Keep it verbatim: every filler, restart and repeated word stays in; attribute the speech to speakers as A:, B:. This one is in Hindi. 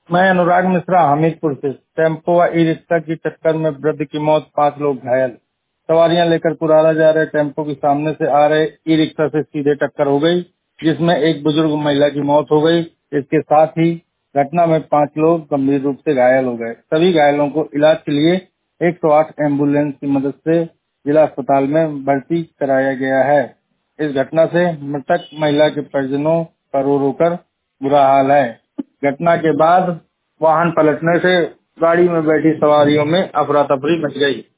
A: मैं अनुराग मिश्रा हमीरपुर से। टेम्पो व ई रिक्शा की टक्कर में वृद्ध की मौत, पांच लोग घायल। सवारियां लेकर कुराला जा रहे टेम्पो की सामने से आ रहे ई रिक्शा से सीधे टक्कर हो गई, जिसमें एक बुजुर्ग महिला की मौत हो गई। इसके साथ ही घटना में पांच लोग गंभीर रूप से घायल हो गए। सभी घायलों को इलाज के लिए एक सौ आठ एम्बुलेंस की मदद से जिला अस्पताल में भर्ती कराया गया है। इस घटना से मृतक महिला के परिजनों का रो रो कर बुरा हाल है। घटना के बाद वाहन पलटने से गाड़ी में बैठी सवारियों में अफरा तफरी मच गई।